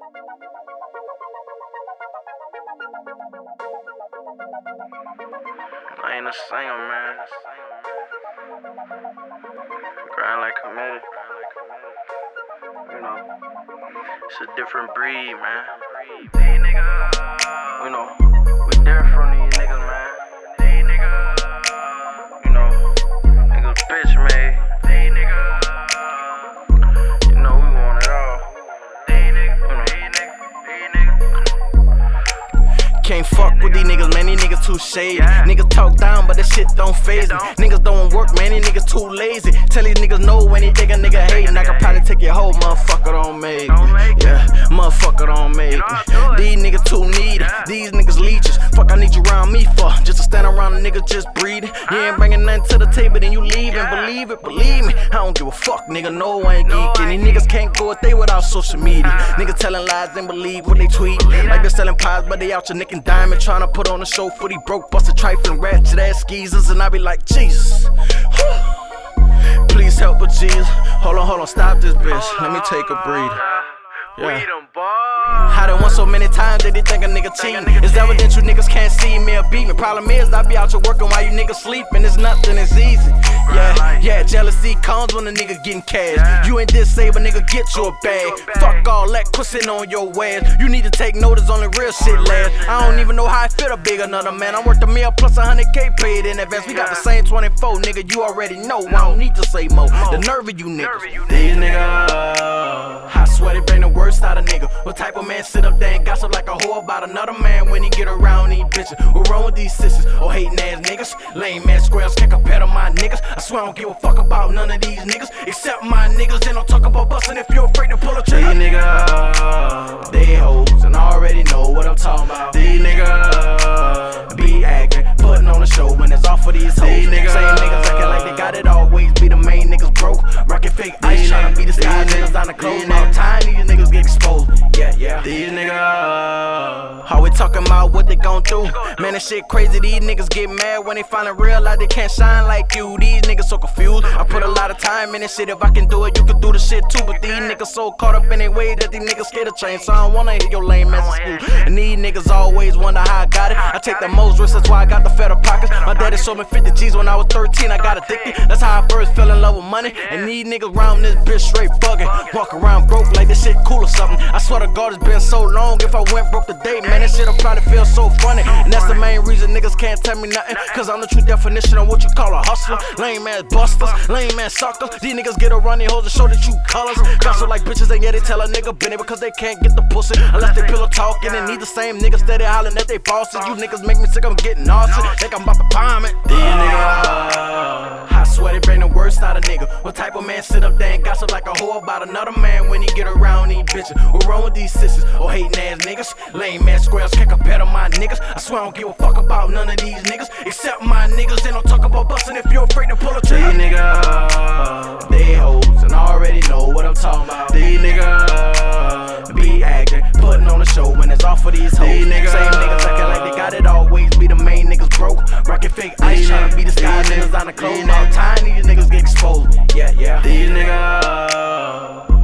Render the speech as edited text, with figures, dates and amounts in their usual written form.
I ain't a singer, man. Grind like committed. You know, it's a different breed, man. You know, we different from these niggas, man. You know, niggas bitch made. You know, we want it all. Can't fuck with these niggas, man, these niggas too shady. Niggas talk down, but that shit don't faze me. Niggas don't work, man, these niggas too lazy. Tell these niggas no when they think a nigga hatin'. I can probably take your whole motherfucker don't make me. Yeah, motherfucker don't make me. These niggas too needy, these niggas leeches. Fuck, I need you around me for just to stand around a nigga just breathing. You ain't bringing nothing to the table, then you leaving. Believe it, believe me. I don't give a fuck, nigga, no, I ain't geeking. These niggas can't go a day without social media. Niggas telling lies and believe what they tweet. Like they're selling pies, but they out your nick and diamond, trying to put on a show for these broke, busted, trifling, ratchet ass skeezers. And I be like, Jesus, please help a Jesus. Hold on, stop this bitch. Let me take a breather. Yeah. I done won so many times that they think a nigga cheating. It's evident you niggas can't see me or beat me. Problem is, I be out here working while you niggas sleeping. It's nothing, it's easy. Yeah, jealousy comes when a nigga getting cash. You ain't disabled, nigga, get you a bag. Fuck all that quitting on your ass. You need to take notice, only real shit last. I don't even know how I fit a big another man. I worked a meal plus 100K paid in advance. We got the same 24, nigga, you already know. I don't need to say more. The nerve of you niggas. These niggas, I swear they bring the worst out of nigga. What type of man sit up there and gossip like a whore about another man when he get around these bitches? What wrong with these sisters? Or hating ass niggas? Lame ass squares can't compare to my niggas. I swear I don't give a fuck about none of these niggas except my niggas. And don't talk about bustin' if you're afraid to pull a trigger. These niggas, they hoes and I already know what I'm talking about. These niggas be acting, putting on a show when it's off for these hoes. Same niggas acting like they got it, always be the main niggas broke. Rockin' fake ice, tryna be the sky niggas on the clothes. All time these niggas get exposed. Yeah. These niggas, how we talking about what they gon' do? Man, that shit crazy. These niggas get mad when they finally realize they can't shine like you. These niggas so confused. I put a lot of time in this shit. If I can do it, you can do the shit too. But these niggas so caught up in their way that these niggas scared to change. So I don't wanna hear your lame ass in school. And these niggas always wonder how I got it. I take the most risks, that's why I got the fatter pockets. My daddy sold me 50 G's when I was 13. I got addicted. That's how I first fell in love with money. And these niggas round this bitch straight bugging. Walk around broke like this shit cool or something. I swear to God, it's been so long. If I went broke today, man, that shit'll probably feel so funny. And that's the main reason niggas can't tell me nothing. Cause I'm the true definition of what you call a hustler. Lame ass busters, lame ass suckers. These niggas get around these hoes and show the true colors. Gossip like bitches and yeah, they tell a nigga Benny because they can't get the pussy unless they pillow talking. And need the same niggas steady hollering at they bosses. You niggas make me sick, I'm getting nauseous. Think I'm about to bomb it. These niggas, I swear they bring the worst out of nigga. What type of man sit up there and gossip like a whore about another man when he get around these bitches? What wrong with these sisters? Or hating ass niggas? Lame ass squares can't compare to my niggas. I swear I don't give a fuck about none of these niggas except my niggas. They don't talk about bustin' if you're afraid to pull a trigger. These niggas, they hoes and I already know what I'm talking about. These niggas be acting, putting on a show when it's off for these hoes. Same niggas acting like they got it, always be the main niggas broke. Rockin' fake ice, tryna be the sky niggas on the clothes. All time these niggas get exposed. Yeah. These niggas.